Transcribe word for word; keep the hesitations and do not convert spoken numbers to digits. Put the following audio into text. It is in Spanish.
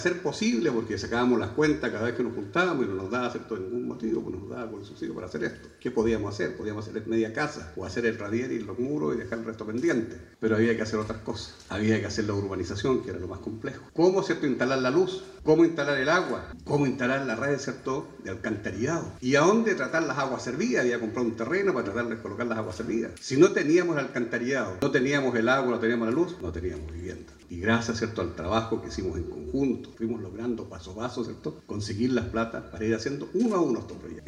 Ser posible, porque sacábamos las cuentas cada vez que nos juntábamos y no nos daba, ¿cierto?, ningún motivo, pues nos daba con el subsidio para hacer esto. ¿Qué podíamos hacer? Podíamos hacer media casa, o hacer el radier y los muros y dejar el resto pendiente. Pero había que hacer otras cosas. Había que hacer la urbanización, que era lo más complejo. ¿Cómo, cierto?, instalar la luz? ¿Cómo instalar el agua? ¿Cómo instalar la red, cierto?, de alcantarillado? ¿Y a dónde tratar las aguas servidas? Había comprado un terreno para tratar de colocar las aguas servidas. Si no teníamos el alcantarillado, no teníamos el agua, no teníamos la luz, no teníamos vivienda. Y gracias, cierto, al trabajo que hicimos en conjunto, fuimos logrando paso a paso, ¿cierto?, conseguir las platas para ir haciendo uno a uno estos proyectos.